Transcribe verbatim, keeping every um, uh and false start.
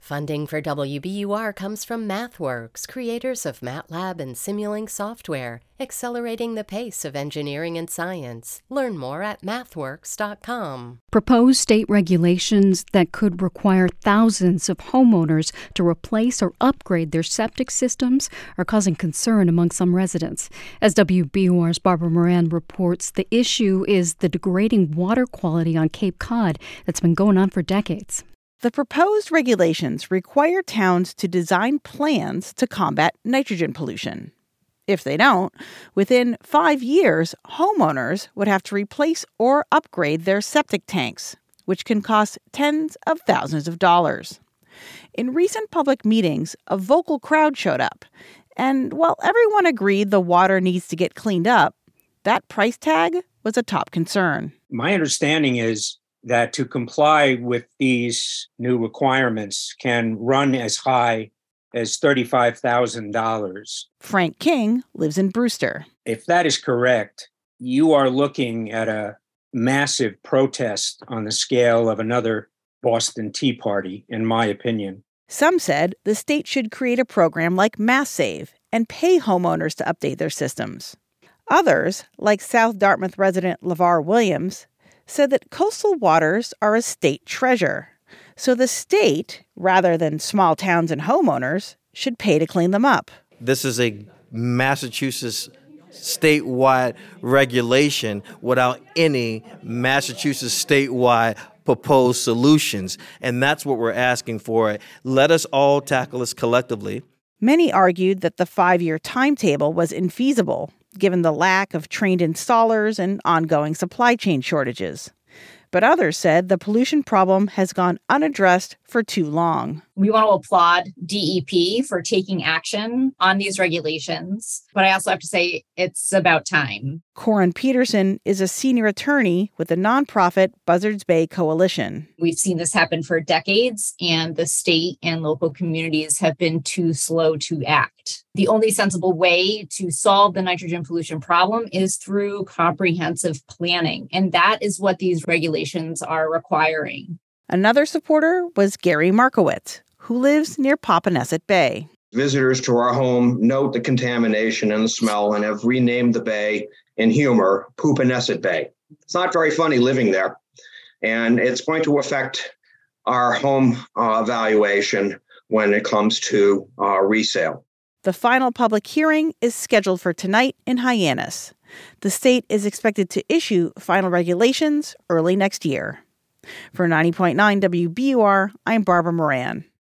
Funding for W B U R comes from MathWorks, creators of MATLAB and Simulink software, accelerating the pace of engineering and science. Learn more at mathworks dot com. Proposed state regulations that could require thousands of homeowners to replace or upgrade their septic systems are causing concern among some residents. As W B U R's Barbara Moran reports, the issue is the degrading water quality on Cape Cod that's been going on for decades. The proposed regulations require towns to design plans to combat nitrogen pollution. If they don't, within five years, homeowners would have to replace or upgrade their septic tanks, which can cost tens of thousands of dollars. In recent public meetings, a vocal crowd showed up, and while everyone agreed the water needs to get cleaned up, that price tag was a top concern. My understanding is that to comply with these new requirements can run as high as thirty-five thousand dollars. Frank King lives in Brewster. If that is correct, you are looking at a massive protest on the scale of another Boston Tea Party, in my opinion. Some said the state should create a program like MassSave and pay homeowners to update their systems. Others, like South Dartmouth resident LeVar Williams, said that coastal waters are a state treasure, so the state, rather than small towns and homeowners, should pay to clean them up. This is a Massachusetts statewide regulation without any Massachusetts statewide proposed solutions, and that's what we're asking for. Let us all tackle this collectively. Many argued that the five-year timetable was infeasible, given the lack of trained installers and ongoing supply chain shortages. But others said the pollution problem has gone unaddressed for too long. We want to applaud D E P for taking action on these regulations, but I also have to say it's about time. Corin Peterson is a senior attorney with the nonprofit Buzzards Bay Coalition. We've seen this happen for decades, and the state and local communities have been too slow to act. The only sensible way to solve the nitrogen pollution problem is through comprehensive planning, and that is what these regulations are requiring. Another supporter was Gary Markowitz, who lives near Popponesset Bay. Visitors to our home note the contamination and the smell and have renamed the bay in humor Popponesset Bay. It's not very funny living there, and it's going to affect our home uh, valuation when it comes to uh, resale. The final public hearing is scheduled for tonight in Hyannis. The state is expected to issue final regulations early next year. For ninety point nine W B U R, I'm Barbara Moran.